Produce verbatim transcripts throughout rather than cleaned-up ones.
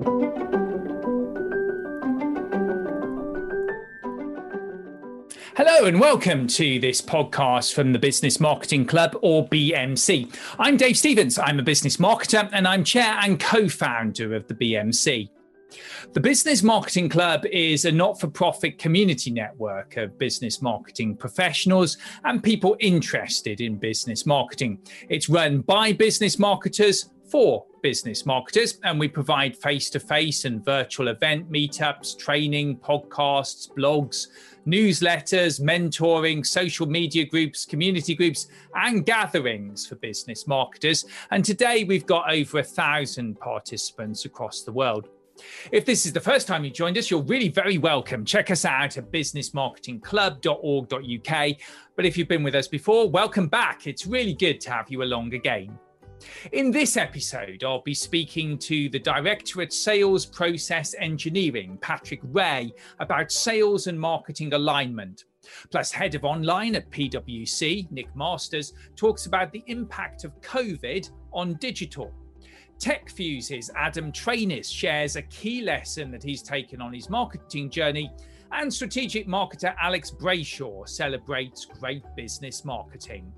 Hello and welcome to this podcast from the Business Marketing Club, or B M C. I'm Dave Stevens. I'm a business marketer and I'm chair and co-founder of the B M C. The Business Marketing Club is a not-for-profit community network of business marketing professionals and people interested in business marketing. It's run by business marketers for business marketers, and we provide face-to-face and virtual event meetups, training, podcasts, blogs, newsletters, mentoring, social media groups, community groups, and gatherings for business marketers. And today we've got over a thousand participants across the world. If this is the first time you joined us, you're really very welcome. Check us out at business marketing club dot org dot U K. But if you've been with us before, welcome back. It's really good to have you along again. In this episode, I'll be speaking to the Director at Sales Process Engineering, Patrick Ray, about sales and marketing alignment. Plus, Head of Online at P W C, Nick Masters, talks about the impact of COVID on digital. TechFuse's Adam Trainis shares a key lesson that he's taken on his marketing journey, and strategic marketer Alex Brayshaw celebrates great business marketing.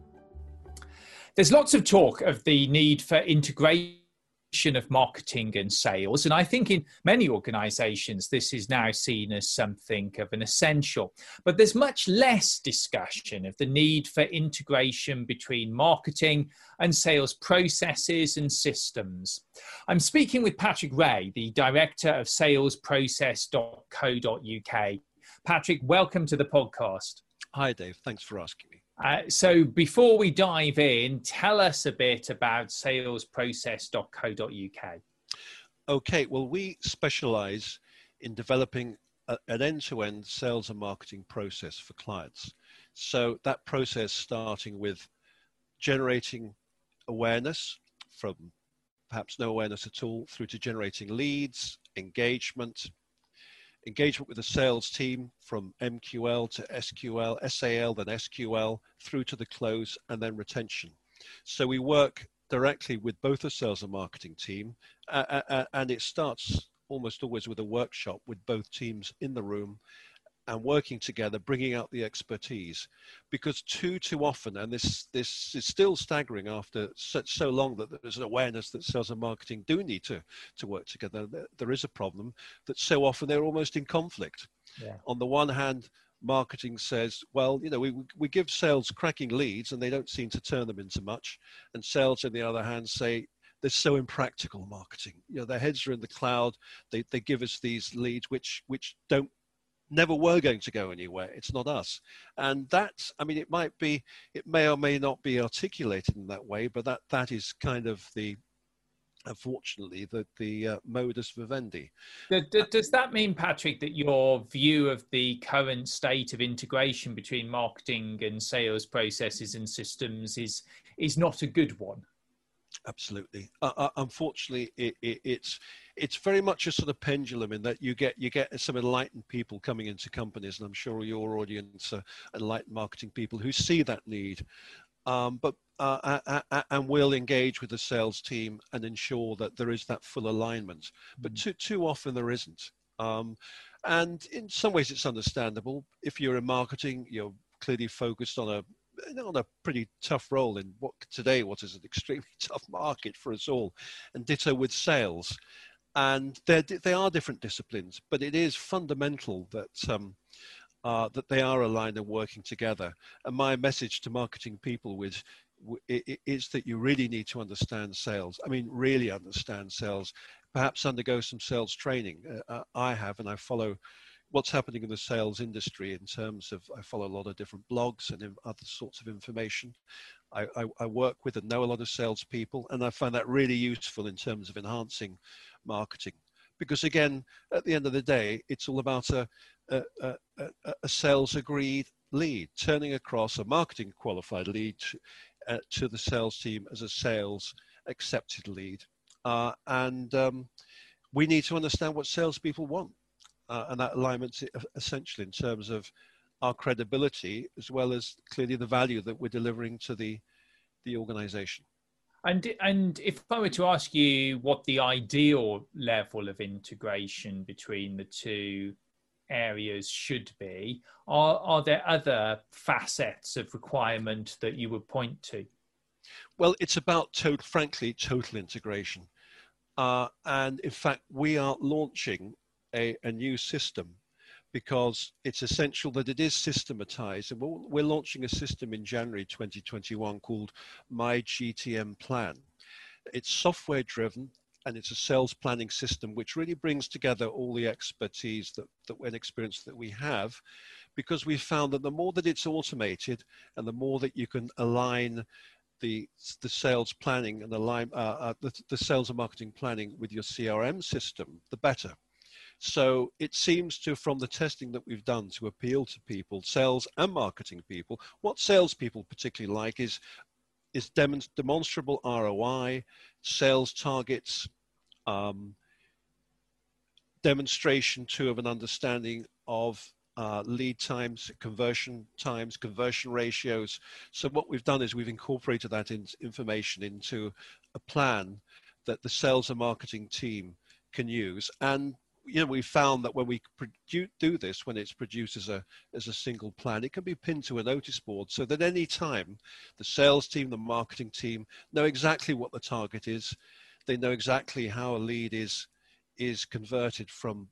There's lots of talk of the need for integration of marketing and sales, and I think in many organizations this is now seen as something of an essential. But there's much less discussion of the need for integration between marketing and sales processes and systems. I'm speaking with Patrick Ray, the Director of sales process dot co dot U K. Patrick, welcome to the podcast. Hi, Dave. Thanks for asking me. Uh, so before we dive in, tell us a bit about sales process dot co dot U K. Okay, well, we specialize in developing a, an end-to-end sales and marketing process for clients. So that process starting with generating awareness from perhaps no awareness at all through to generating leads, engagement, engagement with the sales team from M Q L to S Q L, S A L, then S Q L, through to the close, and then retention. So we work directly with both the sales and marketing team, uh, uh, and it starts almost always with a workshop with both teams in the room and working together, bringing out the expertise. Because too, too often, and this, this is still staggering after such so long that there's an awareness that sales and marketing do need to, to work together. There is a problem that so often they're almost in conflict. Yeah. On the one hand, marketing says, well, you know, we, we give sales cracking leads and they don't seem to turn them into much. And sales, on the other hand, say, they're so impractical, marketing. You know, their heads are in the cloud. They, they give us these leads which, which don't never were going to go anywhere. It's not us. And that, I mean, it might be, it may or may not be articulated in that way, but that, that is kind of the, unfortunately, the, the uh, modus vivendi. Does that mean, Patrick, that your view of the current state of integration between marketing and sales processes and systems is, is not a good one? Absolutely. Uh, uh, unfortunately, it, it, it's it's very much a sort of pendulum in that you get you get some enlightened people coming into companies, and I'm sure your audience are enlightened marketing people who see that need, um, but uh, uh, uh, and will engage with the sales team and ensure that there is that full alignment. Mm-hmm. But too too often there isn't, um, and in some ways it's understandable. If you're in marketing, you're clearly focused on a on a pretty tough role in what today, what is an extremely tough market for us all, and ditto with sales. And they are different disciplines, but it is fundamental that um, uh, that they are aligned and working together. And my message to marketing people with is that you really need to understand sales. I mean, really understand sales. Perhaps undergo some sales training. Uh, I have, and I follow what's happening in the sales industry in terms of, I follow a lot of different blogs and other sorts of information. I, I, I work with and know a lot of salespeople, and I find that really useful in terms of enhancing marketing. Because again, at the end of the day, it's all about a, a, a, a sales agreed lead, turning across a marketing qualified lead to, uh, to the sales team as a sales accepted lead. Uh, and um, we need to understand what salespeople want. Uh, and that alignment's essential in terms of our credibility, as well as clearly the value that we're delivering to the, the organization. And and if I were to ask you what the ideal level of integration between the two areas should be, are, are there other facets of requirement that you would point to? Well, it's about, total, frankly, total integration. Uh, and in fact, we are launching a, a new system because it's essential that it is systematized. And we're, we're launching a system in January twenty twenty-one called My G T M Plan. It's software driven and it's a sales planning system which really brings together all the expertise that, that and experience that we have, because we found that the more that it's automated and the more that you can align the the sales planning and align uh, uh, the, the sales and marketing planning with your C R M system, the better. So it seems to, from the testing that we've done, to appeal to people, sales and marketing people. What salespeople particularly like is is demonst demonstrable R O I, sales targets, um, demonstration too of an understanding of uh, lead times, conversion times, conversion ratios. So what we've done is we've incorporated that in, information into a plan that the sales and marketing team can use. And you know, we found that when we do this, when it's produced as a, as a single plan, it can be pinned to a notice board so that any time the sales team, the marketing team know exactly what the target is. They know exactly how a lead is, is converted from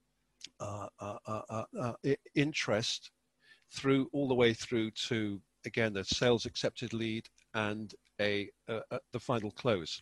uh, uh, uh, uh, uh, interest through all the way through to, again, a sales accepted lead and a, uh, uh, the final close.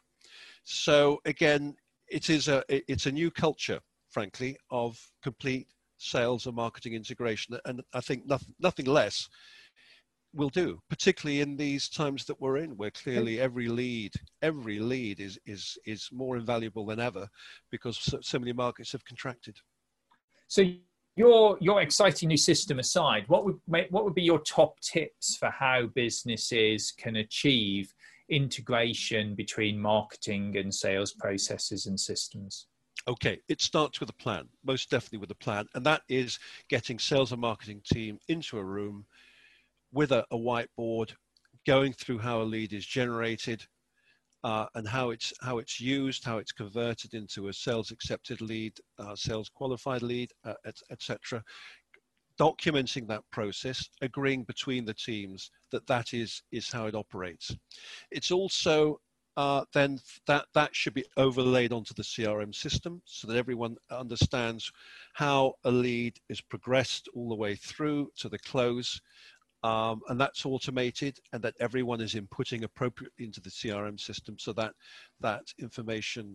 So again, it is a, it's a new culture, frankly, of complete sales and marketing integration. And I think nothing, nothing less will do, particularly in these times that we're in, where clearly every lead, every lead is, is, is more invaluable than ever because so, so many markets have contracted. So your, your exciting new system aside, what would, what would be your top tips for how businesses can achieve integration between marketing and sales processes and systems? Okay, it starts with a plan, most definitely with a plan. And that is getting sales and marketing team into a room with a, a whiteboard, going through how a lead is generated uh, and how it's, how it's used, how it's converted into a sales accepted lead, uh, sales qualified lead, uh, et, et cetera. Documenting that process, agreeing between the teams that that is, is how it operates. It's also Uh, then that, that should be overlaid onto the C R M system so that everyone understands how a lead is progressed all the way through to the close. Um, and that's automated, and that everyone is inputting appropriately into the C R M system so that that information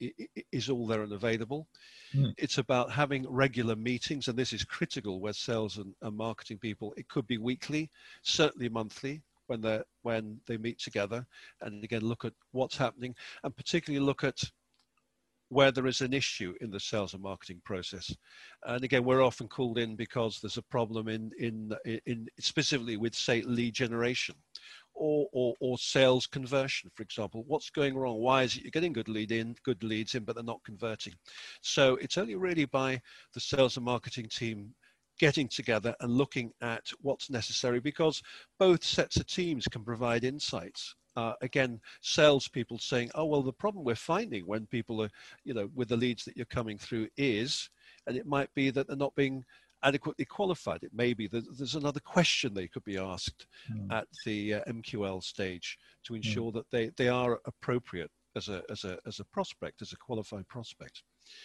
is all there and available. Mm. It's about having regular meetings, and this is critical where sales and, and marketing people, it could be weekly, certainly monthly, when they when they meet together, and again look at what's happening, and particularly look at where there is an issue in the sales and marketing process. And again, we're often called in because there's a problem in in in specifically with, say, lead generation or or, or sales conversion, for example. What's going wrong? Why is it you're getting good lead in, good leads in, but they're not converting? So it's only really by the sales and marketing team getting together and looking at what's necessary, because both sets of teams can provide insights. Uh, again, salespeople saying, oh, well, the problem we're finding when people are, you know, with the leads that you're coming through is, and it might be that they're not being adequately qualified. It may be that there's another question they could be asked mm. at the uh, M Q L stage to ensure mm. that they, they are appropriate as a, as a, as a prospect, as a qualified prospect.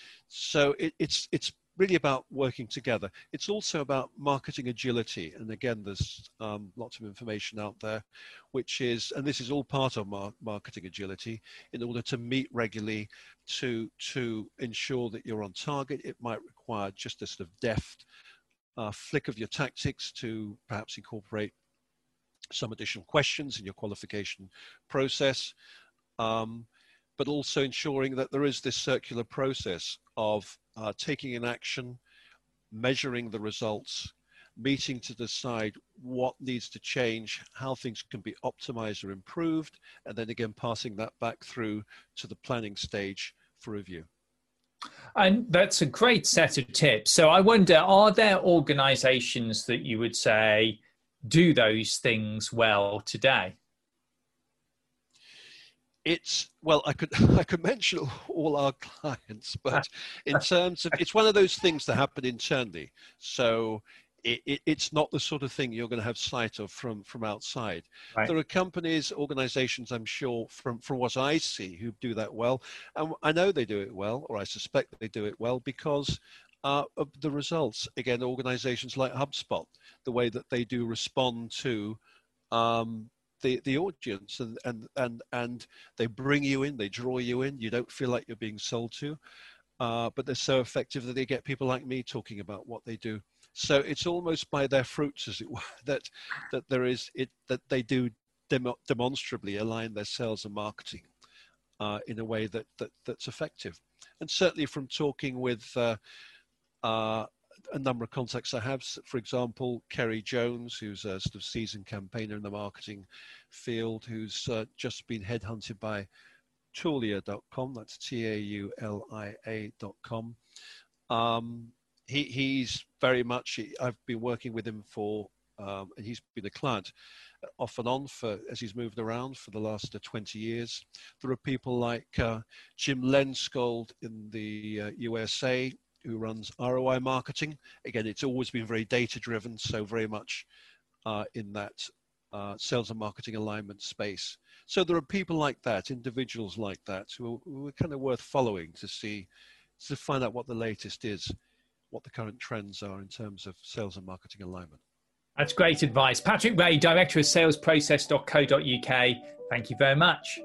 So it, it's, it's, really about working together. It's also about marketing agility. And again, there's um, lots of information out there, which is, and this is all part of mar marketing agility, in order to meet regularly, to, to ensure that you're on target. It might require just a sort of deft uh, flick of your tactics to perhaps incorporate some additional questions in your qualification process. Um, but also ensuring that there is this circular process of uh, taking an action, measuring the results, meeting to decide what needs to change, how things can be optimized or improved, and then again passing that back through to the planning stage for review. And that's a great set of tips. So I wonder, are there organizations that you would say do those things well today? It's, well, I could I could mention all our clients, but in terms of, it's one of those things that happen internally. So it, it, it's not the sort of thing you're going to have sight of from from outside. Right. There are companies, organizations, I'm sure, from from what I see, who do that well, and I know they do it well, or I suspect they do it well, because uh, of the results. Again, organizations like HubSpot, the way that they do respond to um, the the audience, and and and and they bring you in, they draw you in. You don't feel like you're being sold to, uh, but they're so effective that they get people like me talking about what they do. So it's almost by their fruits, as it were, that that there is it that they do demo, demonstrably align their sales and marketing uh, in a way that that that's effective. And certainly from talking with uh, uh, a number of contacts I have, for example, Kerry Jones, who's a sort of seasoned campaigner in the marketing field, who's uh, just been headhunted by Taulia dot com. That's T A U L I A dot com. Um, he, he's very much, I've been working with him for, um, and he's been a client off and on for, as he's moved around for the last uh, twenty years. There are people like uh, Jim Lenskold in the uh, U S A, who runs R O I marketing. Again, it's always been very data driven, so very much uh, in that uh, sales and marketing alignment space. So there are people like that, individuals like that, who are, who are kind of worth following to see, to find out what the latest is, what the current trends are in terms of sales and marketing alignment. That's great advice. Patrick Ray, Director of sales process dot co dot U K. Thank you very much.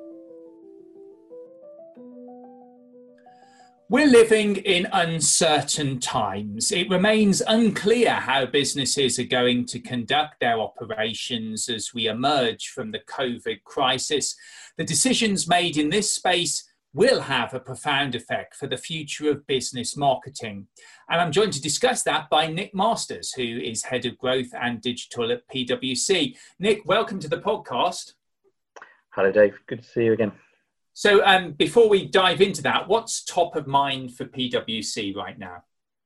We're living in uncertain times. It remains unclear how businesses are going to conduct their operations as we emerge from the COVID crisis. The decisions made in this space will have a profound effect for the future of business marketing. And I'm joined to discuss that by Nick Masters, who is Head of Growth and Digital at P W C. Nick, welcome to the podcast. Hello, Dave. Good to see you again. So um, before we dive into that, what's top of mind for P W C right now?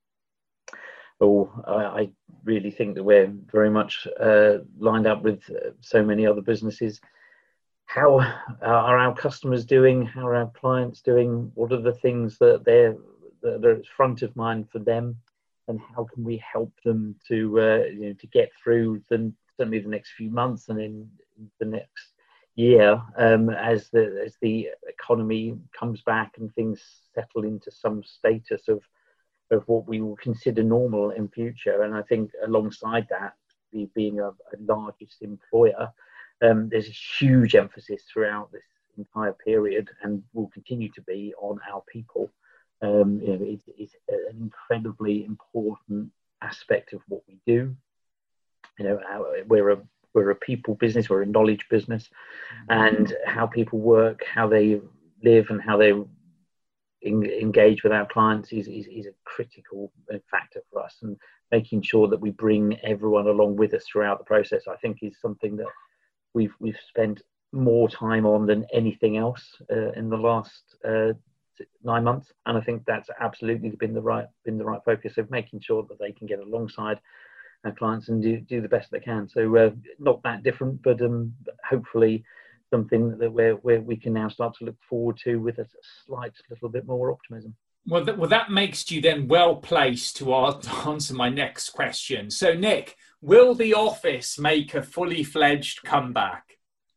Oh, I, I really think that we're very much uh, lined up with uh, so many other businesses. How are our customers doing? How are our clients doing? What are the things that they're that are front of mind for them? And how can we help them to uh, you know to get through the, certainly the next few months and in the next year, um, as the as the economy comes back and things settle into some status of of what we will consider normal in future. And I think alongside that, the, being a, a largest employer, um, there's a huge emphasis throughout this entire period, and will continue to be, on our people. Um, you know, it, it's an incredibly important aspect of what we do. You know, our, we're a We're a people business, we're a knowledge business, and how people work, how they live, and how they in, engage with our clients is, is, is a critical factor for us. And making sure that we bring everyone along with us throughout the process, I think, is something that we've we've spent more time on than anything else uh, in the last uh, nine months. And I think that's absolutely been the right been the right focus of making sure that they can get alongside our clients and do, do the best they can. So uh, not that different, but um, hopefully something that we're, where we can now start to look forward to with a slight little bit more optimism. Well, th- well that makes you then well placed to answer my next question. So, Nick, will The Office make a fully fledged comeback?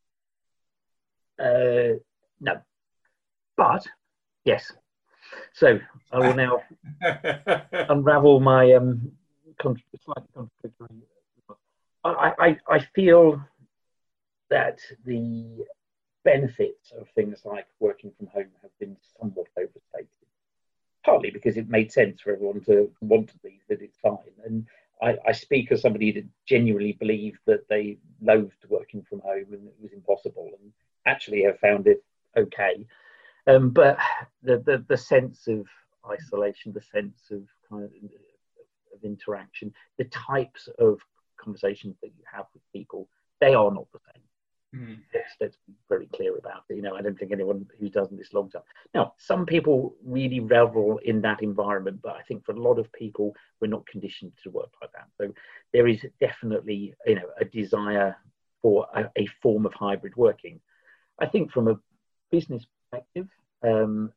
Uh, no, but yes. So I will now unravel my um, slightly contradictory. I, I, I feel that the benefits of things like working from home have been somewhat overstated, partly because it made sense for everyone to want to be, that it's fine. And I, I speak as somebody that genuinely believed that they loathed working from home and it was impossible, and actually have found it okay. Um, but the, the, the sense of isolation, the sense of kind of of interaction, the types of conversations that you have with people, they are not the same. Mm. Let's, let's be very clear about it. You know, I don't think anyone who does this long term. Now, some people really revel in that environment, but I think for a lot of people, we're not conditioned to work like that. So there is definitely, you know, a desire for a, a form of hybrid working. I think from a business perspective, um,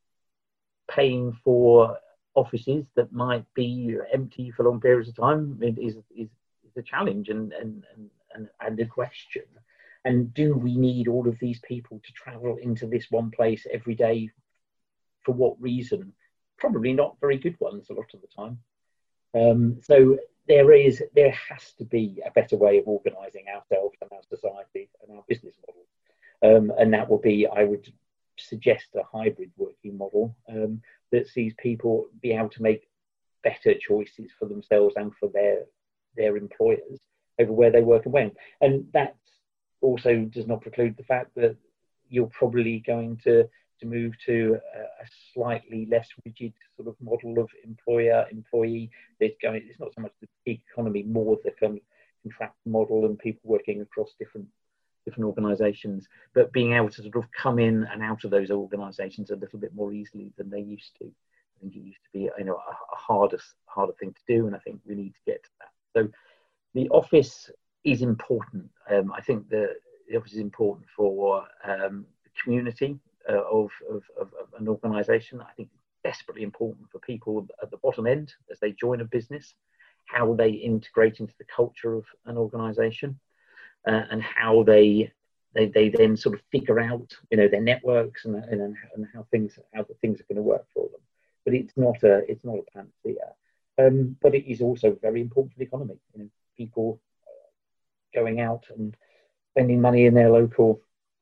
paying for offices that might be empty for long periods of time is is, is a challenge and, and and and a question. And do we need all of these people to travel into this one place every day? For what reason? Probably not very good ones a lot of the time. Um, so there is, there has to be a better way of organising ourselves and our society and our business model. Um, and that will be, I would suggest, a hybrid working model um, that sees people be able to make better choices for themselves and for their their employers over where they work and when. And that also does not preclude the fact that you're probably going to to move to a, a slightly less rigid sort of model of employer employee. There's going, it's not so much the gig economy, more the kind of contract model and people working across different different organisations, but being able to sort of come in and out of those organisations a little bit more easily than they used to. I think it used to be, you know, a, a harder harder thing to do, and I think we need to get to that. So the office is important. Um, I think the, the office is important for um, the community uh, of, of, of, of an organisation. I think it's desperately important for people at the bottom end as they join a business, how they integrate into the culture of an organisation. Uh, and how they, they they then sort of figure out, you know, their networks and and, and how things how the things are going to work for them. But it's not a it's not a panacea. Um, but it is also very important for the economy. You know, people going out and spending money in their local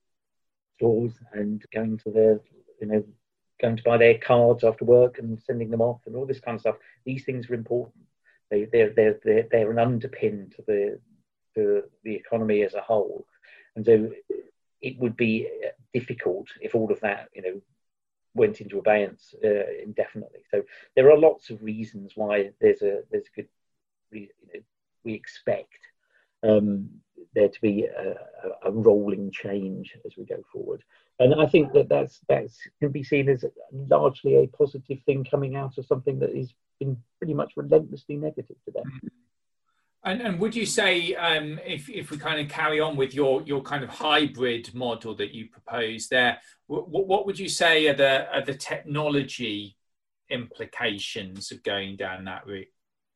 stores and going to their, you know, going to buy their cards after work and sending them off and all this kind of stuff. These things are important. They they're they're they're, they're an underpin to the to the economy as a whole, and so it would be difficult if all of that, you know, went into abeyance uh, indefinitely. So there are lots of reasons why there's a there's a good, you know, we expect um, there to be a, a rolling change as we go forward, and I think that that's that's can be seen as largely a positive thing coming out of something that has been pretty much relentlessly negative to them. Mm-hmm. And, and would you say, um, if, if we kind of carry on with your, your kind of hybrid model that you propose there, w- what would you say are the, are the technology implications of going down that route?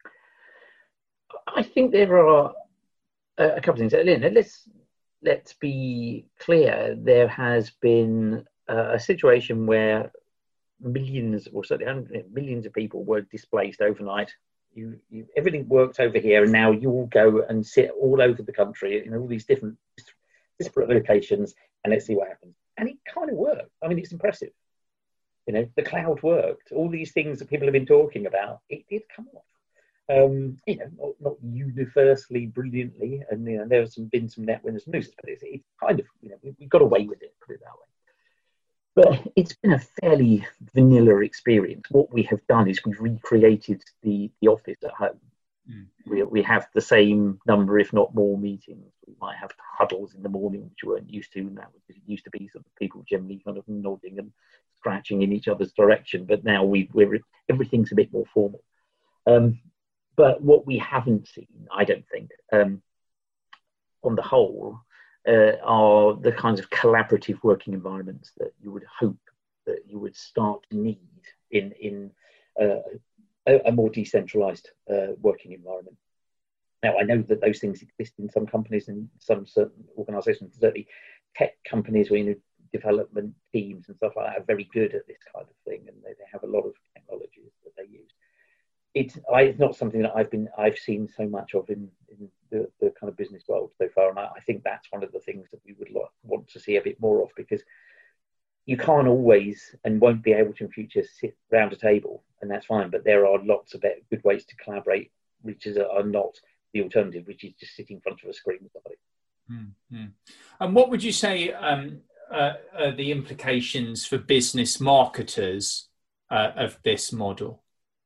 I think there are a couple of things. Let's, let's be clear. There has been a situation where millions, or certainly millions of people were displaced overnight. You, you, everything works over here, and now you will go and sit all over the country in all these different disparate locations, and let's see what happens. And it kind of worked. I mean, it's impressive. You know, the cloud worked. All these things that people have been talking about, it did come off. Um, you know, not, not universally brilliantly, and you know, there's some, been some net winners and losers, but it's, it's kind of, you know, we, we got away with it, put it that way. But it's been a fairly vanilla experience. What we have done is we've recreated the, the office at home. Mm. We, we have the same number, if not more, meetings. We might have huddles in the morning, which we weren't used to. Now it used to be sort of people generally kind of nodding and scratching in each other's direction. But now we, we're everything's a bit more formal. Um, but what we haven't seen, I don't think, um, on the whole, Uh, are the kinds of collaborative working environments that you would hope that you would start to need in in uh, a, a more decentralized uh, working environment. Now, I know that those things exist in some companies and some certain organizations, certainly tech companies where, you know, development teams and stuff like that are very good at this kind of thing, and they, they have a lot of technologies that they use. It's, I, it's not something that I've been I've seen so much of in, in the, the kind of business world so far, and I, I think that's one of the things that we would lo- want to see a bit more of, because you can't always and won't be able to in future sit round a table, and that's fine. But there are lots of better, good ways to collaborate, which is, are not the alternative, which is just sitting in front of a screen with somebody. Mm-hmm. And what would you say um, uh, are the implications for business marketers uh, of this model?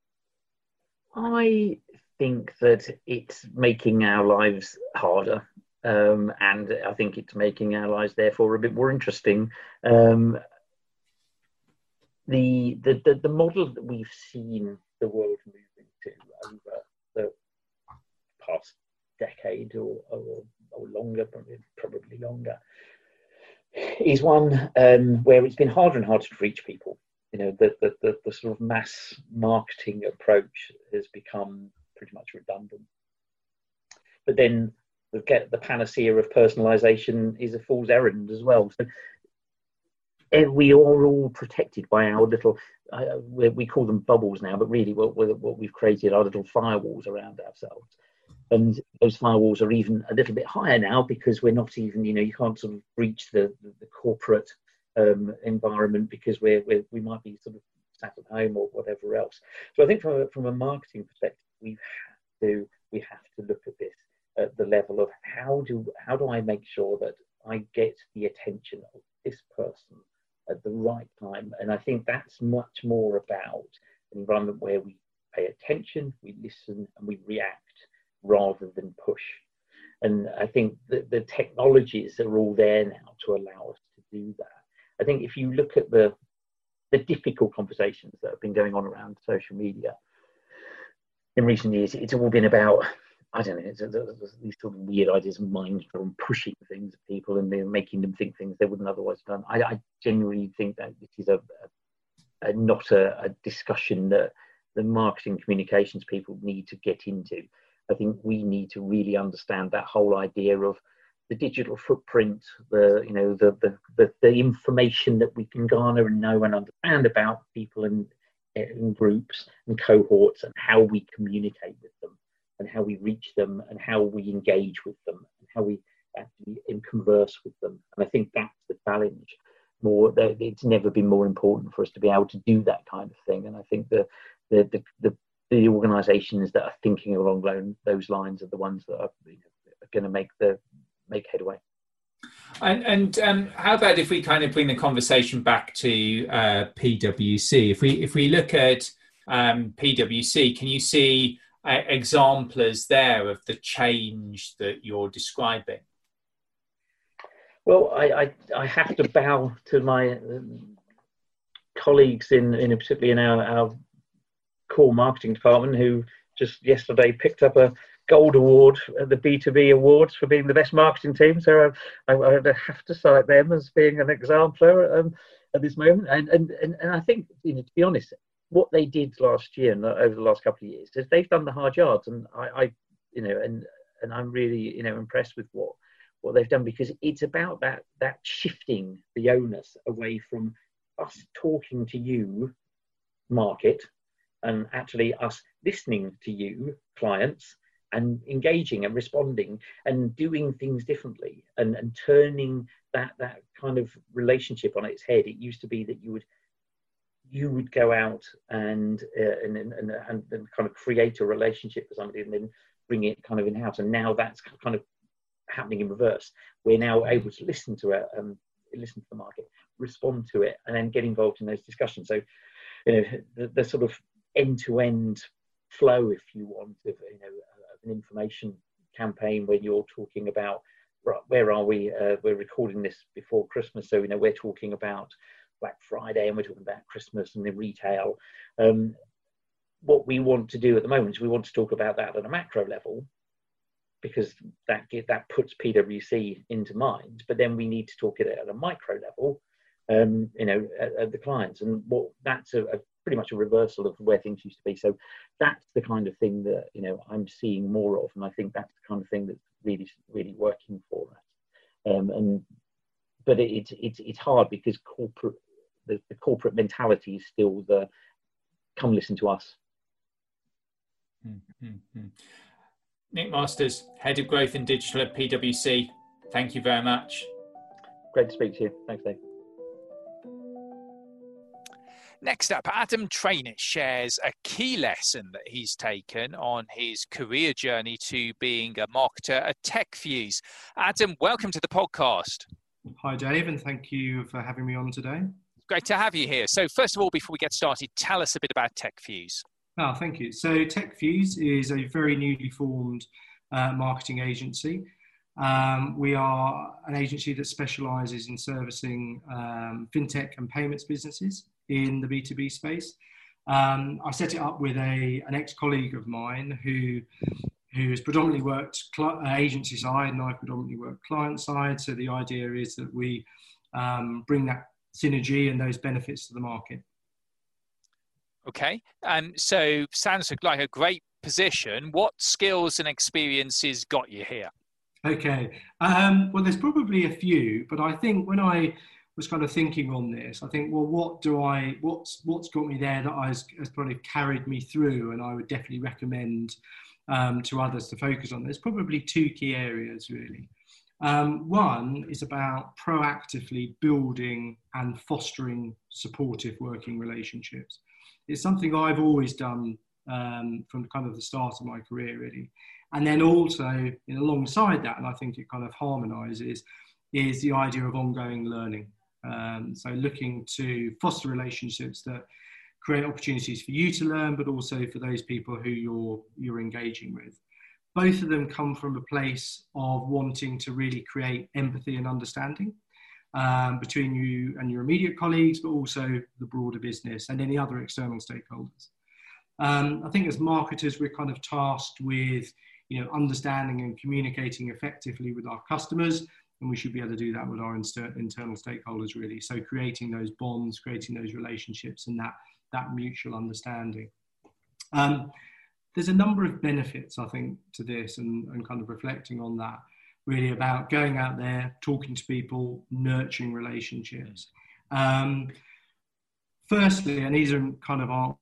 I think that it's making our lives harder, um, and I think it's making our lives therefore a bit more interesting. Um, the, the the the model that we've seen the world moving to over the past decade or or, or longer, probably, probably longer, is one um, where it's been harder and harder to reach people. You know, the, the, the, the sort of mass marketing approach has become pretty much redundant. But then the, get the panacea of personalisation is a fool's errand as well. So we are all protected by our little, uh, we call them bubbles now, but really what, what we've created are little firewalls around ourselves. And those firewalls are even a little bit higher now because we're not even, you know, you can't sort of breach the, the, the corporate um, environment because we're, we're, we might be sort of sat at home or whatever else. So I think from a, from a marketing perspective, we have to, we have to look at this at the level of how do, how do I make sure that I get the attention of this person at the right time? And I think that's much more about an environment where we pay attention, we listen, and we react rather than push. And I think that the technologies are all there now to allow us to do that. I think if you look at the the difficult conversations that have been going on around social media in recent years, it's all been about, I don't know, it's, it's, it's these sort of weird ideas of mind control, pushing things at people and they're making them think things they wouldn't otherwise have done. I, I genuinely think that this is a, a, a not a, a discussion that the marketing communications people need to get into. I think we need to really understand that whole idea of the digital footprint, the you know the the the, the information that we can garner and know and understand about people in, in groups and cohorts, and how we communicate with them, and how we reach them, and how we engage with them, and how we actually converse with them. And I think that's the challenge. More, it's never been more important for us to be able to do that kind of thing. And I think the the the, the the organisations that are thinking along those lines are the ones that are, you know, are going to make the make headway. And, and um, how about if we kind of bring the conversation back to uh, P W C? If we if we look at um, P W C, can you see uh, examples there of the change that you're describing? Well, I I, I have to bow to my um, colleagues in in particularly in our, our core marketing department, who just yesterday picked up a gold award at the B two B Awards for being the best marketing team. So I, I, I have to cite them as being an exemplar um, at this moment. And, and and and I think, you know, to be honest, what they did last year and over the last couple of years is they've done the hard yards, and I, I you know, and and I'm really, you know, impressed with what what they've done, because it's about that that shifting the onus away from us talking to you, market, and actually us listening to you, clients, and engaging and responding and doing things differently, and, and turning that that kind of relationship on its head. It used to be that you would you would go out and uh, and, and, and and kind of create a relationship with somebody and then bring it kind of in-house. And now that's kind of happening in reverse. We're now able to listen to it, um, listen to the market, respond to it, and then get involved in those discussions. So, you know, the, the sort of end-to-end flow, if you want, of, you know, an information campaign when you're talking about, right, where are we? Uh, we're recording this before Christmas, so, you know, we're talking about Black Friday and we're talking about Christmas and the retail. Um, what we want to do at the moment is we want to talk about that at a macro level, because that that puts P W C into mind. But then we need to talk it at a micro level, um, you know, at, at the clients, and what that's a, a pretty much a reversal of where things used to be. So that's the kind of thing that, you know, I'm seeing more of, and I think that's the kind of thing that's really, really working for us. Um, and but it, it's it's it's hard because corporate the, the corporate mentality is still the come listen to us. Mm-hmm. Nick Masters, Head of Growth and Digital at P W C. Thank you very much. Great to speak to you. Thanks, Dave. Next up, Adam Trainor shares a key lesson that he's taken on his career journey to being a marketer at TechFuse. Adam, welcome to the podcast. Hi, Dave, and thank you for having me on today. Great to have you here. So first of all, before we get started, tell us a bit about TechFuse. Oh, thank you. So TechFuse is a very newly formed uh, marketing agency. Um, we are an agency that specialises in servicing um, fintech and payments businesses in the B two B space. Um, I set it up with a an ex-colleague of mine who who has predominantly worked cl- uh, agency side, and I predominantly work client side. So the idea is that we um, bring that synergy and those benefits to the market. Okay, um, so sounds like a great position. What skills and experiences got you here? Okay, um, well, there's probably a few, but I think when I was kind of thinking on this, I think, well, what do I, what's what's got me there that has, has probably carried me through, and I would definitely recommend um, to others to focus on. There's probably two key areas, really. Um, one is about proactively building and fostering supportive working relationships. It's something I've always done um, from kind of the start of my career, really. And then also, in alongside that, and I think it kind of harmonises, is the idea of ongoing learning. Um, so looking to foster relationships that create opportunities for you to learn, but also for those people who you're you're engaging with. Both of them come from a place of wanting to really create empathy and understanding um, between you and your immediate colleagues, but also the broader business and any other external stakeholders. Um, I think as marketers, we're kind of tasked with, you know, understanding and communicating effectively with our customers, and we should be able to do that with our inter- internal stakeholders, really. So creating those bonds, creating those relationships, and that that mutual understanding. Um, there's a number of benefits, I think, to this, and, and kind of reflecting on that, really about going out there, talking to people, nurturing relationships. Um, firstly, and these are kind of aren't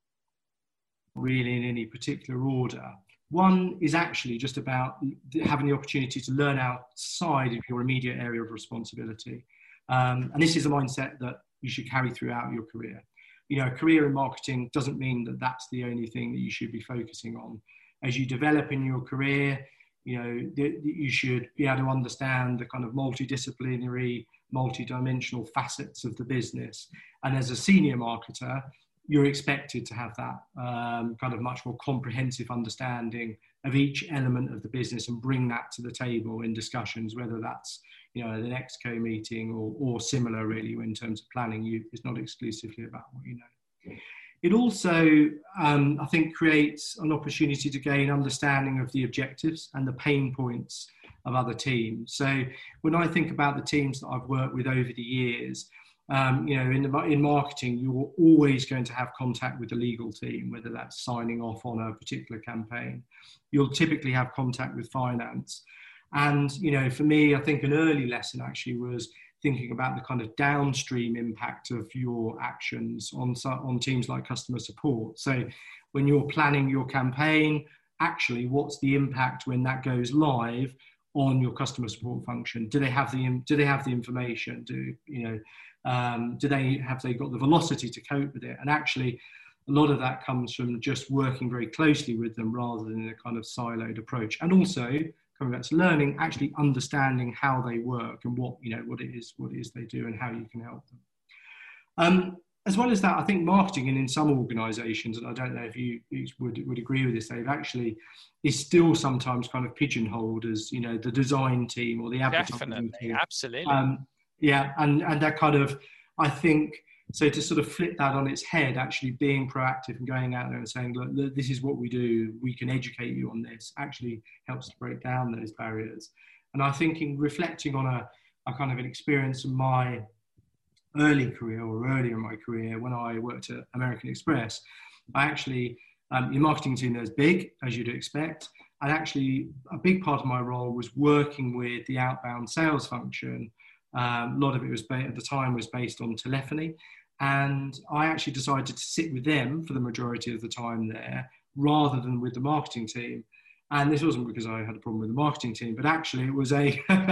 really in any particular order. One is actually just about having the opportunity to learn outside of your immediate area of responsibility. Um, and this is a mindset that you should carry throughout your career. You know, a career in marketing doesn't mean that that's the only thing that you should be focusing on. As you develop in your career, you know, th- you should be able to understand the kind of multidisciplinary, multi-dimensional facets of the business. And as a senior marketer, you're expected to have that um, kind of much more comprehensive understanding of each element of the business and bring that to the table in discussions, whether that's, you know, the next co meeting or, or similar, really, in terms of planning. You, it's not exclusively about what you know. It also, um, I think, creates an opportunity to gain understanding of the objectives and the pain points of other teams. So when I think about the teams that I've worked with over the years, Um, you know, in, the, in marketing, you're always going to have contact with the legal team, whether that's signing off on a particular campaign. You'll typically have contact with finance. And, you know, for me, I think an early lesson actually was thinking about the kind of downstream impact of your actions on, on teams like customer support. So when you're planning your campaign, actually, what's the impact when that goes live on your customer support function? Do they have the, do they have the information? Do, you know, Um, do they have they got the velocity to cope with it? And actually, a lot of that comes from just working very closely with them rather than a kind of siloed approach. And also, coming back to learning, actually understanding how they work and what you know what it is what it is they do and how you can help them. Um, as well as that, I think marketing, and in some organisations, and I don't know if you would would agree with this, Dave, actually is still sometimes kind of pigeonholed as, you know, the design team or the advertising Definitely, team. absolutely. Um, Yeah, and, and that kind of, I think, so to sort of flip that on its head, actually being proactive and going out there and saying, look, this is what we do, we can educate you on this, actually helps to break down those barriers. And I think in reflecting on a, a kind of an experience in my early career or earlier in my career when I worked at American Express, I actually, um, your marketing team there is big, as you'd expect. And actually a big part of my role was working with the outbound sales function. Um, a lot of it was ba- at the time was based on telephony, and I actually decided to sit with them for the majority of the time there rather than with the marketing team. And this wasn't because I had a problem with the marketing team, but actually it was a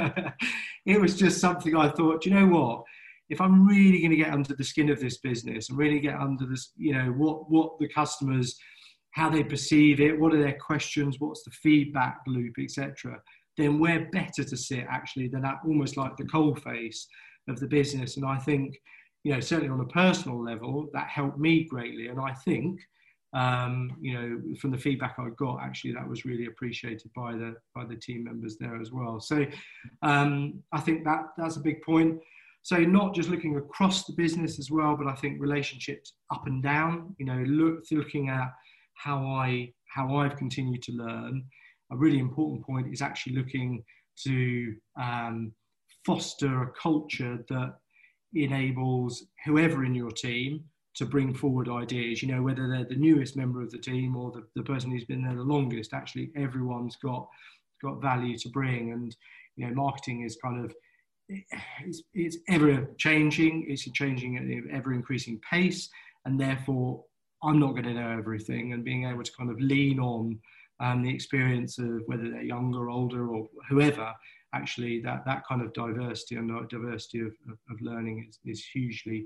it was just something I thought, you know what, if I'm really going to get under the skin of this business and really get under this, you know, what what the customers, how they perceive it, what are their questions, what's the feedback loop, et cetera, then we're better to sit actually than at almost like the coalface of the business. And I think, you know, certainly on a personal level, that helped me greatly. And I think, um, you know, from the feedback I got, actually, that was really appreciated by the by the team members there as well. So um, I think that that's a big point. So not just looking across the business as well, but I think relationships up and down, you know, look, looking at how I how I've continued to learn. A really important point is actually looking to um, foster a culture that enables whoever in your team to bring forward ideas, you know, whether they're the newest member of the team or the, the person who's been there the longest. Actually, everyone's got got value to bring. And, you know, marketing is kind of, it's, it's ever changing, it's changing at an ever increasing pace, and therefore I'm not going to know everything, and being able to kind of lean on um, the experience of whether they're younger, older, or whoever, actually that, that kind of diversity and diversity of, of, of learning is, is hugely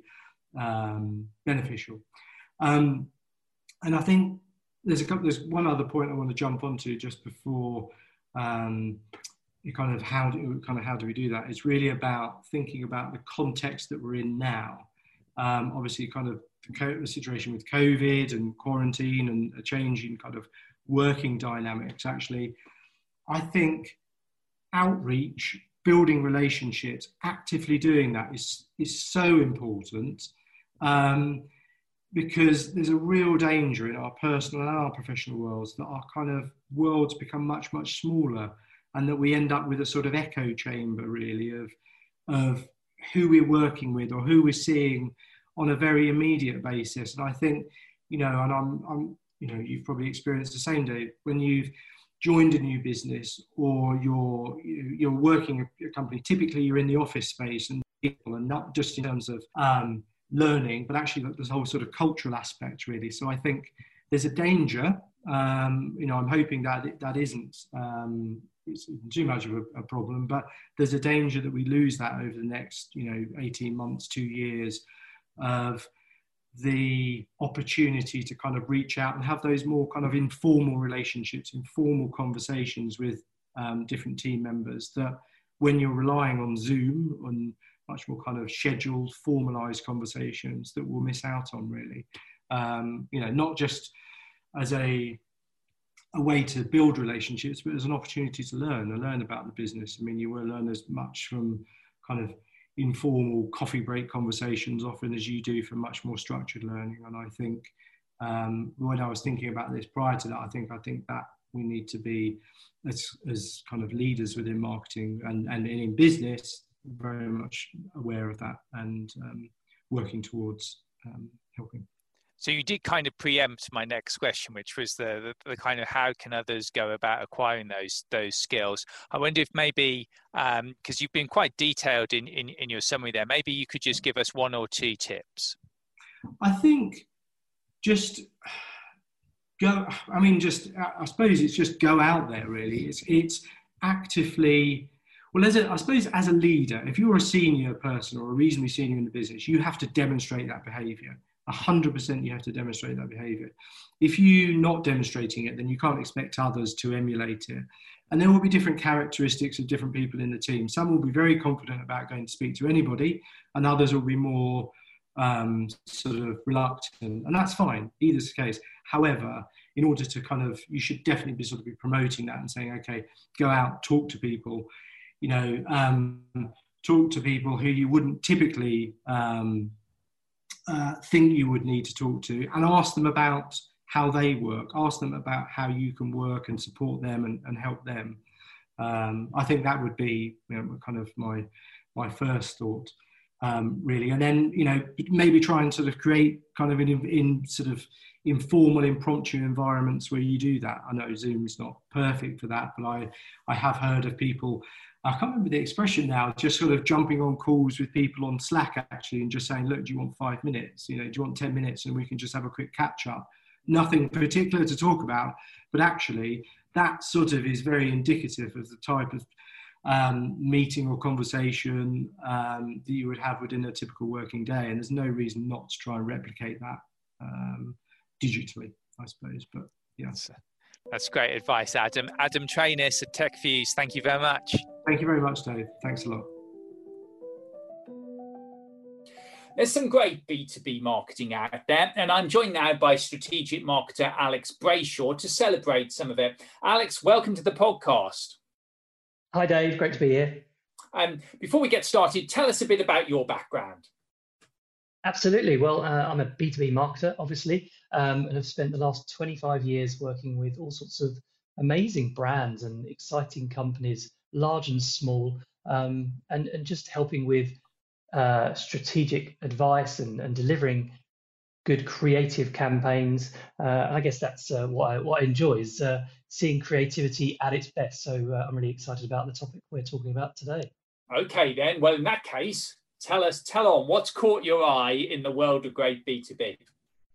um, beneficial. Um, and I think there's a couple, there's one other point I want to jump onto just before um, you kind of how do kind of how do we do that? It's really about thinking about the context that we're in now. Um, obviously, kind of the, co- the situation with COVID and quarantine and a change in kind of working dynamics. Actually, I think outreach, building relationships, actively doing that is is so important, um, because there's a real danger in our personal and our professional worlds that our kind of worlds become much, much smaller, and that we end up with a sort of echo chamber, really, of of who we're working with or who we're seeing on a very immediate basis. And I think, you know, and I'm, I'm you know, you've probably experienced the same, Dave, when you've joined a new business or you're you're working at a company. Typically, you're in the office space and people, and not just in terms of um, learning, but actually this whole sort of cultural aspect, really. So I think there's a danger. Um, you know, I'm hoping that it, that isn't um, it's too much of a, a problem, but there's a danger that we lose that over the next, you know, eighteen months, two years, of the opportunity to kind of reach out and have those more kind of informal relationships, informal conversations with um, different team members, that when you're relying on Zoom, on much more kind of scheduled, formalized conversations, that we'll miss out on, really. Um, you know, not just as a, a way to build relationships, but as an opportunity to learn and learn about the business. I mean, you will learn as much from kind of informal coffee break conversations often as you do from much more structured learning. And I think um, when I was thinking about this prior to that, I think I think that we need to be, as, as kind of leaders within marketing and, and in business, very much aware of that and um, working towards um, helping. So you did kind of preempt my next question, which was the, the, the kind of how can others go about acquiring those those skills. I wonder if maybe, because um, you've been quite detailed in, in, in your summary there, maybe you could just give us one or two tips. I think just go, I mean, just, I suppose it's just go out there, really. It's, it's actively, well, as a, I suppose as a leader, if you're a senior person or a reasonably senior in the business, you have to demonstrate that behavior. one hundred percent you have to demonstrate that behavior. If you're not demonstrating it, then you can't expect others to emulate it. And there will be different characteristics of different people in the team. Some will be very confident about going to speak to anybody, and others will be more um, sort of reluctant. And that's fine, either's the case. However, in order to kind of, you should definitely be sort of be promoting that and saying, okay, go out, talk to people, you know, um, talk to people who you wouldn't typically um, Uh, think you would need to talk to, and ask them about how they work, ask them about how you can work and support them and, and help them. Um, I think that would be, you know, kind of my my first thought, um, really. And then, you know, maybe try and sort of create kind of in, in sort of informal, impromptu environments where you do that. I know Zoom's not perfect for that, but I, I have heard of people, I can't remember the expression now, just sort of jumping on calls with people on Slack, actually, and just saying, look, do you want five minutes? You know, do you want ten minutes? And we can just have a quick catch up. Nothing particular to talk about, but actually that sort of is very indicative of the type of um, meeting or conversation um, that you would have within a typical working day. And there's no reason not to try and replicate that um, digitally, I suppose. But yeah. That's, that's great advice, Adam. Adam Trainis at TechFuse, thank you very much. Thank you very much, Dave. Thanks a lot. There's some great B two B marketing out there, and I'm joined now by strategic marketer Alex Brayshaw to celebrate some of it. Alex, welcome to the podcast. Hi, Dave. Great to be here. Um, before we get started, tell us a bit about your background. Absolutely. Well, uh, I'm a B two B marketer, obviously, um, and have spent the last twenty-five years working with all sorts of amazing brands and exciting companies, large and small, um, and, and just helping with uh, strategic advice and, and delivering good creative campaigns. Uh, and I guess that's uh, what, I, what I enjoy is uh, seeing creativity at its best. So uh, I'm really excited about the topic we're talking about today. Okay, then. Well, in that case, tell us, tell on what's caught your eye in the world of great B two B.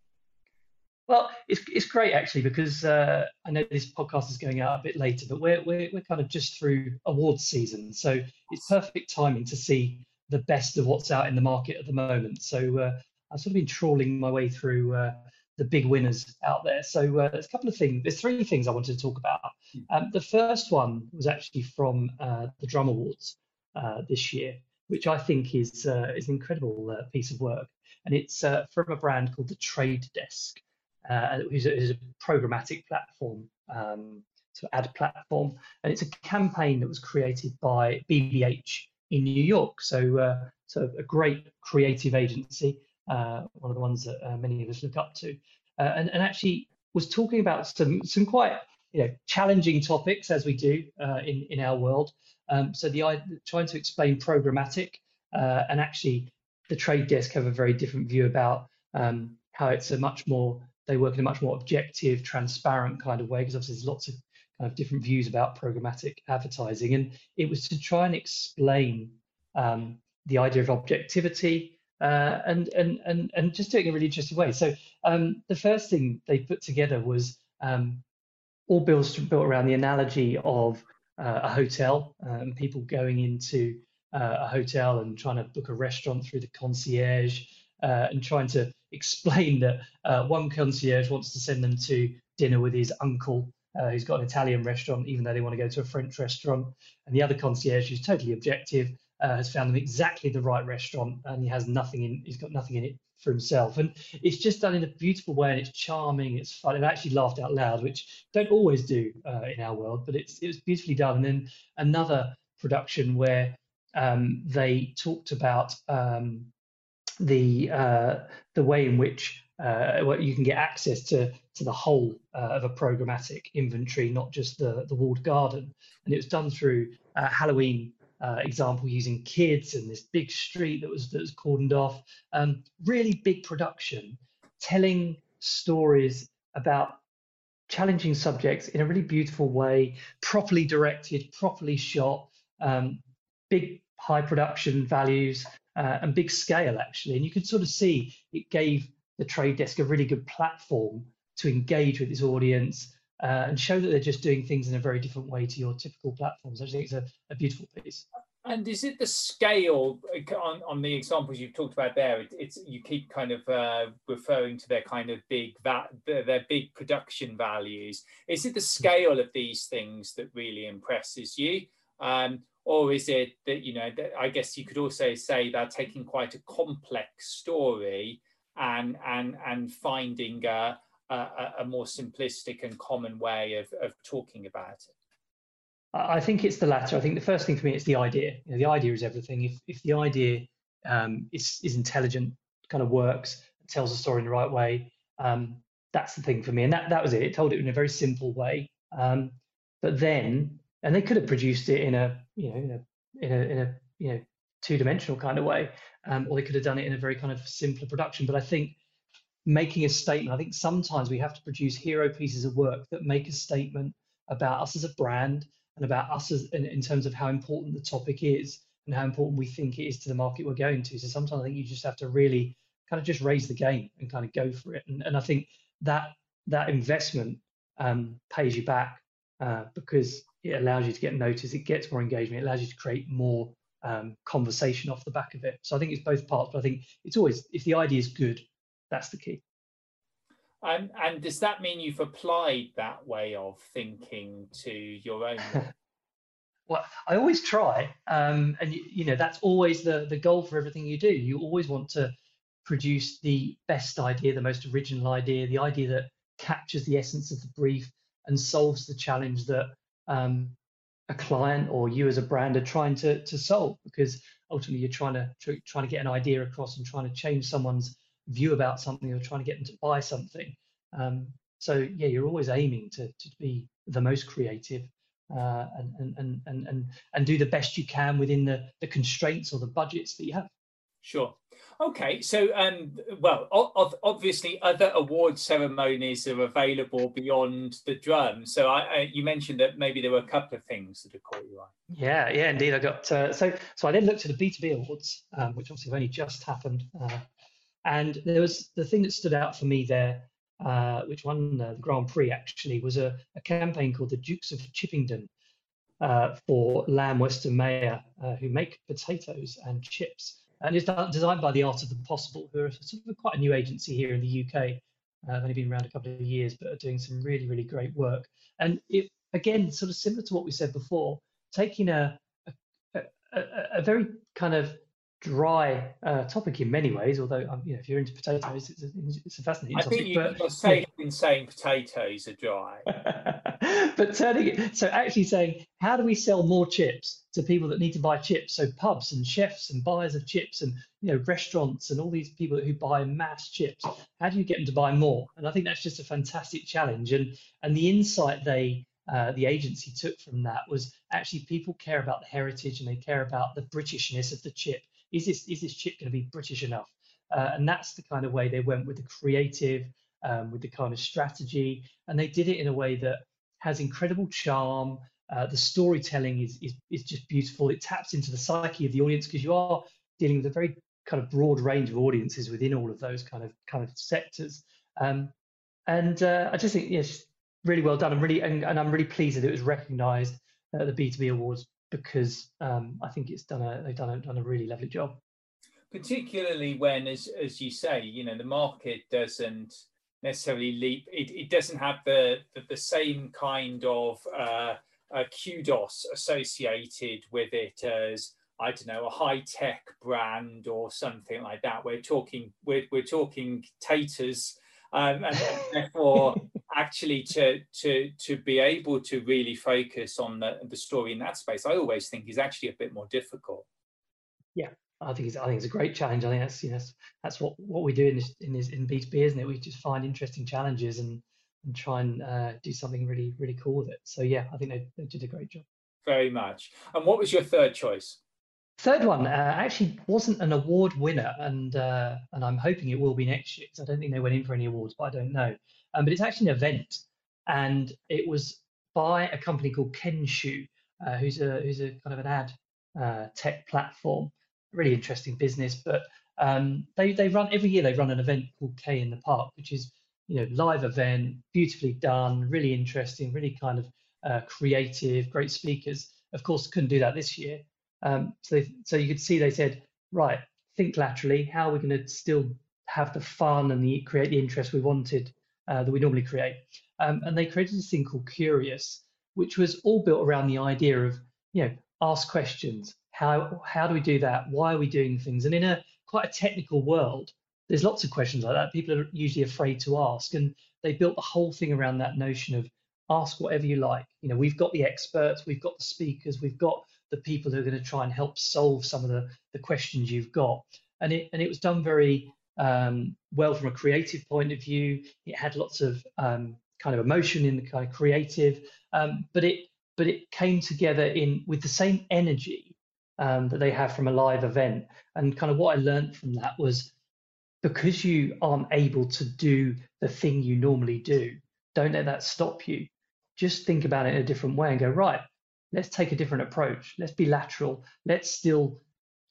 Well, it's it's great actually because uh, I know this podcast is going out a bit later, but we're we're we're kind of just through awards season, so it's perfect timing to see the best of what's out in the market at the moment. So uh, I've sort of been trawling my way through uh, the big winners out there. So uh, there's a couple of things. There's three things I wanted to talk about. Um, the first one was actually from uh, the Drum Awards uh, this year, which I think is uh, is an incredible uh, piece of work, and it's uh, from a brand called the Trade Desk. Uh, who's, a, who's a programmatic platform, um, so ad platform, and it's a campaign that was created by B B H in New York. So, uh, so a great creative agency, uh, one of the ones that uh, many of us look up to, uh, and, and actually was talking about some some quite you know challenging topics as we do uh, in in our world. Um, so the trying to explain programmatic, uh, and actually the Trade Desk have a very different view about um, how it's a much more they work in a much more objective, transparent kind of way, because obviously there's lots of kind of different views about programmatic advertising. And it was to try and explain um, the idea of objectivity uh, and, and, and, and just doing it in a really interesting way. So um, the first thing they put together was um, all built, built around the analogy of uh, a hotel, and um, people going into uh, a hotel and trying to book a restaurant through the concierge, Uh, and trying to explain that uh, one concierge wants to send them to dinner with his uncle uh, who's got an Italian restaurant, even though they want to go to a French restaurant. And the other concierge, who's totally objective, uh, has found them exactly the right restaurant, and he has nothing in. He's got nothing in it for himself. And it's just done in a beautiful way, and it's charming. It's fun. And I actually laughed out loud, which don't always do uh, in our world, but it's it was beautifully done. And then another production where um, they talked about. Um, the uh, the way in which uh, you can get access to to the whole uh, of a programmatic inventory, not just the the walled garden. And it was done through a Halloween uh, example using kids and this big street that was that was cordoned off. Um, really big production, telling stories about challenging subjects in a really beautiful way, properly directed, properly shot, um, big high production values. Uh, and big scale, actually. And you could sort of see it gave the Trade Desk a really good platform to engage with its audience uh, and show that they're just doing things in a very different way to your typical platforms. I think it's a, a beautiful piece. And is it the scale on, on the examples you've talked about there? It, it's you keep kind of uh, referring to their kind of big va- their, their big production values. Is it the scale of these things that really impresses you? Um, Or is it that, you know, that I guess you could also say they're taking quite a complex story and and and finding a, a, a more simplistic and common way of, of talking about it? I think it's the latter. I think the first thing for me is the idea. You know, the idea is everything. If if the idea um, is is intelligent, kind of works, tells the story in the right way, um, that's the thing for me. And that that was it. It told it in a very simple way. Um, but then, and they could have produced it in a you know in a in a, in a you know two-dimensional kind of way, um, or they could have done it in a very kind of simpler production. But I think making a statement. I think sometimes we have to produce hero pieces of work that make a statement about us as a brand and about us as in, in terms of how important the topic is and how important we think it is to the market we're going to. So sometimes I think you just have to really kind of just raise the game and kind of go for it. And, and I think that that investment um, pays you back uh, because it allows you to get noticed, it gets more engagement, it allows you to create more um, conversation off the back of it. So I think it's both parts, but I think it's always, if the idea is good, that's the key. Um, and does that mean you've applied that way of thinking to your own? Well, I always try, um, and you, you know that's always the the goal for everything you do. You always want to produce the best idea, the most original idea, the idea that captures the essence of the brief and solves the challenge that um, a client or you as a brand are trying to to solve. Because ultimately, you're trying to tr- trying to get an idea across and trying to change someone's view about something or trying to get them to buy something. Um, so yeah, you're always aiming to to be the most creative. uh, and, and, and, and, and do the best you can within the, the constraints or the budgets that you have. Sure. Okay. So, um, well, o- obviously, other award ceremonies are available beyond the drum. So, I, I, you mentioned that maybe there were a couple of things that have caught your eye. Yeah, yeah, indeed. I got uh, so so. I then looked at the B two B awards, um, which obviously have only just happened, uh, and there was the thing that stood out for me there, uh, which won uh, the Grand Prix actually, was a, a campaign called the Dukes of Chippington uh, for Lamb Weston Mayer, uh, who make potatoes and chips. And it's designed by the Art of the Possible, who are sort of quite a new agency here in the U K. Uh, they've only been around a couple of years, but are doing some really, really great work. And it, again, sort of similar to what we said before, taking a, a, a, a very kind of dry uh, topic in many ways, although um, you know, if you're into potatoes, it's a, it's a fascinating I topic. think you, but, you're safe yeah. in saying potatoes are dry. But turning it, so actually saying, how do we sell more chips to people that need to buy chips? So pubs and chefs and buyers of chips and you know restaurants and all these people who buy mass chips, how do you get them to buy more? And I think that's just a fantastic challenge. And and the insight they uh, the agency took from that was actually people care about the heritage and they care about the Britishness of the chip. Is this is this chip going to be British enough? Uh, and that's the kind of way they went with the creative, um, with the kind of strategy, and they did it in a way that has incredible charm. Uh, the storytelling is, is is just beautiful. It taps into the psyche of the audience because you are dealing with a very kind of broad range of audiences within all of those kind of kind of sectors. Um, and uh, I just think yes, really well done. I'm really and, and I'm really pleased that it was recognised at the B two B Awards because um, I think it's done a they've done a, done a really lovely job. Particularly when, as as you say, you know, the market doesn't necessarily leap. It, it doesn't have the, the the same kind of uh, uh, kudos associated with it as, I don't know, a high tech brand or something like that. We're talking we're we're talking taters, um, and therefore actually to to to be able to really focus on the the story in that space, I always think is actually a bit more difficult. Yeah. I think it's I think it's a great challenge. I think that's you know that's, that's what, what we do in this, in this, in B two B, isn't it? We just find interesting challenges and and try and uh, do something really really cool with it. So yeah, I think they, they did a great job. Very much. And what was your third choice? Third one uh, actually wasn't an award winner, and uh, and I'm hoping it will be next year because I don't think they went in for any awards, but I don't know. Um, but it's actually an event, and it was by a company called Kenshu, uh, who's a who's a kind of an ad uh, tech platform. Really interesting business, but um, they they run every year. They run an event called K in the Park, which is you know live event, beautifully done, really interesting, really kind of uh, creative, great speakers. Of course, couldn't do that this year. Um, so they, so you could see they said, right, think laterally. How are we going to still have the fun and the create the interest we wanted uh, that we normally create? Um, and they created this thing called Curious, which was all built around the idea of you know ask questions. How how do we do that? Why are we doing things? And in a quite a technical world, there's lots of questions like that. People are usually afraid to ask, and they built the whole thing around that notion of ask whatever you like. You know, we've got the experts, we've got the speakers, we've got the people who are going to try and help solve some of the, the questions you've got. And it and it was done very um, well from a creative point of view. It had lots of um, kind of emotion in the kind of creative, um, but it but it came together in with the same energy Um, that they have from a live event. And kind of what I learned from that was because you aren't able to do the thing you normally do, don't let that stop you. Just think about it in a different way and go, right, let's take a different approach. Let's be lateral. Let's still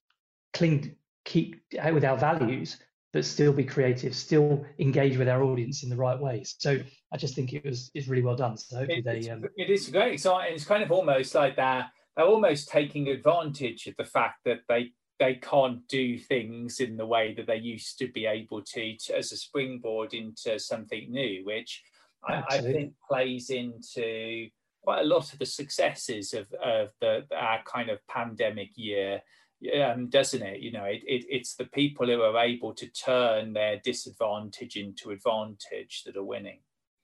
cling, keep with our values, but still be creative, still engage with our audience in the right ways. So I just think it was is really well done. So hopefully it, they... Um, it is very exciting. It's kind of almost like that. They're almost taking advantage of the fact that they they can't do things in the way that they used to be able to, to as a springboard into something new, which I, I think plays into quite a lot of the successes of, of the our kind of pandemic year, um, doesn't it? You know, it, it it's the people who are able to turn their disadvantage into advantage that are winning.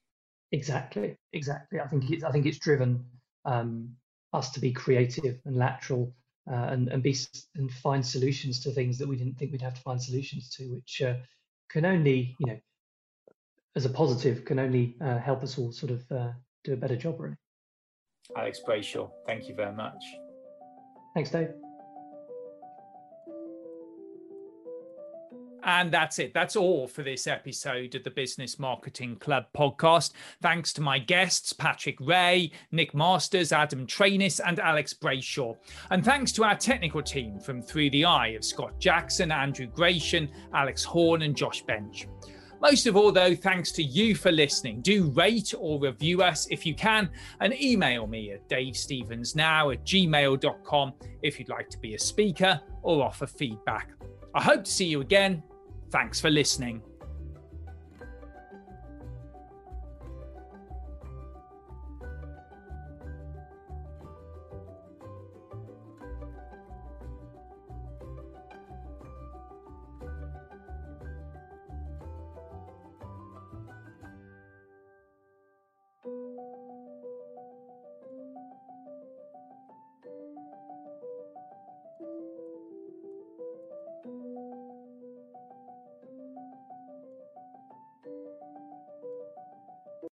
Exactly, exactly. I think it's I think it's driven Um, us to be creative and lateral uh, and, and be and find solutions to things that we didn't think we'd have to find solutions to, which uh, can only, you know, as a positive, can only uh, help us all sort of uh, do a better job, really. Alex Brayshaw, thank you very much. Thanks, Dave. And that's it. That's all for this episode of the Business Marketing Club podcast. Thanks to my guests, Patrick Ray, Nick Masters, Adam Trainis, and Alex Brayshaw. And thanks to our technical team from Through the Eye of Scott Jackson, Andrew Gratian, Alex Horn, and Josh Bench. Most of all, though, thanks to you for listening. Do rate or review us if you can, and email me at davestevensnow at gmail dot com if you'd like to be a speaker or offer feedback. I hope to see you again. Thanks for listening.